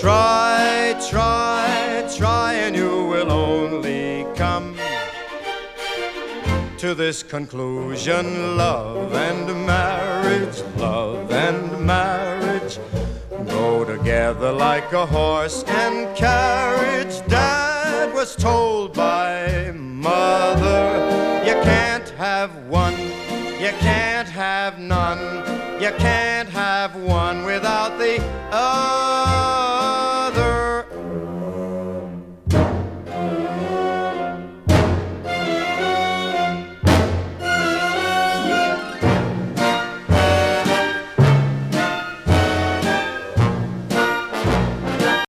Try, try, try, and you will only come to this conclusion: love and marriage, love and marriage go together like a horse and carriage. Dad was told by Mother, you can't have one, you can't have none, you can't have one without the